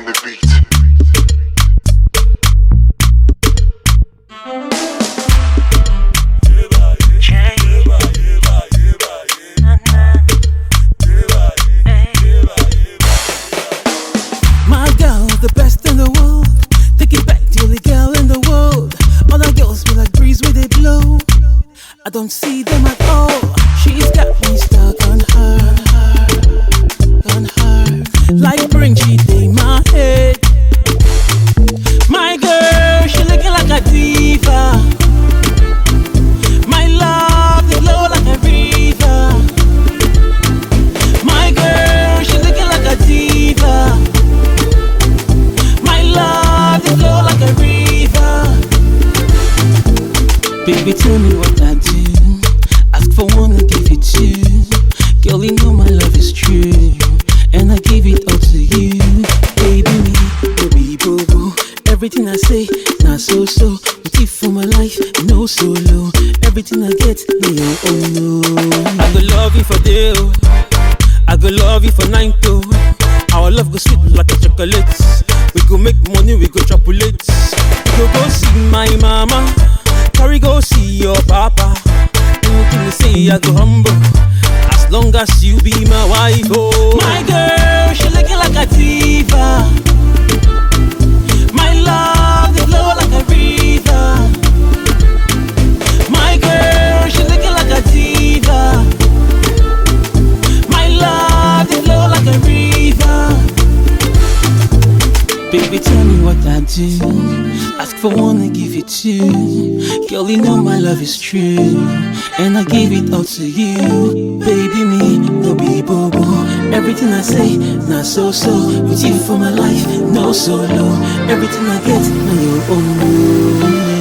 the beat. My girl, the best in the world. Take it back, the only girl in the world. All the girls feel like breeze where they blow. I don't see them at all. She's got me stuck on her, like Bringy in my head. My girl, she looking like a diva. My love is low like a river. My girl, she looking like a diva. My love is low like a river. Baby, tell me what I do. Ask for one and give it two. Girl, you know my love is true, and I give it all to you. Baby, me, baby, boo. Everything I say, not so. You keep for my life, no solo. Everything I get, no, oh no. I go love you for day, oh. I go love you for night, oh. Our love go sweet like a chocolate. We go make money, we go chocolate. We go see my mama, carry go see your papa. Anything you say, I go humble. As long as you be my wife, oh. My girl, she looking like a diva. My love is low like a river. My girl, she looking like a diva. My love is low like a river. Baby, tell me what I do. Ask for one and give it two. Girl, you know my love is true, and I give it all to you. Baby, me, no be bobo. Everything I say, not so. With you for my life, no solo. Everything I get, now you own.